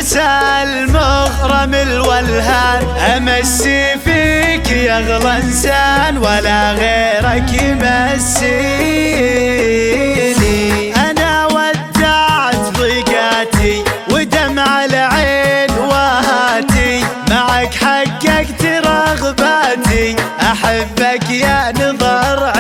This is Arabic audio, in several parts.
انسى المغرم الولهان، امسي فيك يا اغلى انسان ولا غيرك يمسيني. انا ودعت ضيقاتي ودمع العين وهاتي، معك حققت رغباتي، احبك يا نظر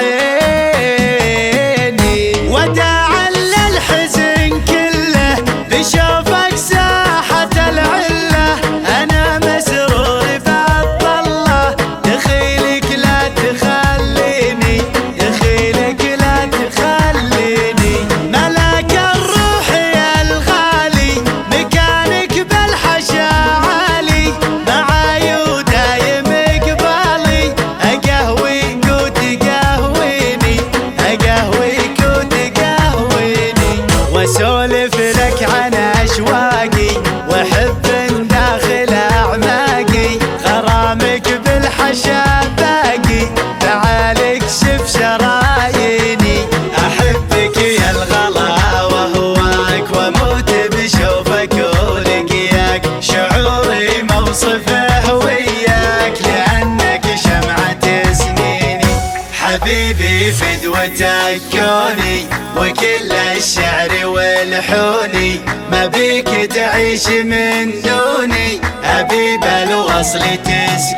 عيني. وداعا للحزن كله بشوفك ساحة العلة، انا مسرور بعطله، دخيلك لا تخليني، دخيلك لا تخليني. ملاك الروح يا الغالي، مكانك بالحشا عالي، معاي ودايم قبالي، اقهويك وتقهويني، اقهويك وتقهويني. واسولف لك عن اشواقي وحب داخل اعماقي، غرامك بالحشا باقي، تعالك شف شراييني. احبك يا الغلا وهواك، واموت بشوفك ولقياك، شعوري موصفه وياك، لانك شمعة سنيني. حبيبي فدوتك كوني وكل الشعر والحوني، ما بيك تعيش من دوني، ابي بالوصل تسكن.